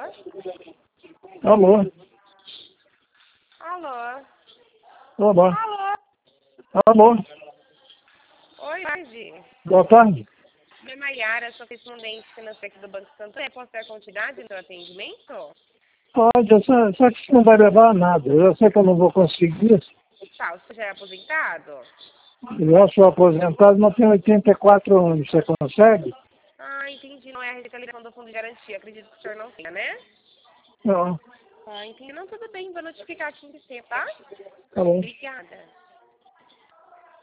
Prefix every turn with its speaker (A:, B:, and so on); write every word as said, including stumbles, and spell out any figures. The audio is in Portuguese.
A: Alô?
B: Alô?
A: Alô?
B: Alô?
A: Alô?
B: Oi, tarde.
A: Boa tarde.
B: Meu nome é Mayara, sou correspondente financeira aqui do Banco Santander. Posso ter a quantidade do seu atendimento?
A: Pode, eu só, só que isso não vai levar a nada. Eu sei que eu não vou conseguir isso.
B: Tá, você já é aposentado?
A: Eu já sou aposentado, mas tenho oitenta e quatro anos. Você consegue?
B: Ah, entendi. Não é a retaliação do fundo de garantia. Acredito que o senhor não tenha, né?
A: Não.
B: Ah, entendi. Não, tudo bem. Vou notificar aqui em você, tá?
A: Tá bom.
B: Obrigada.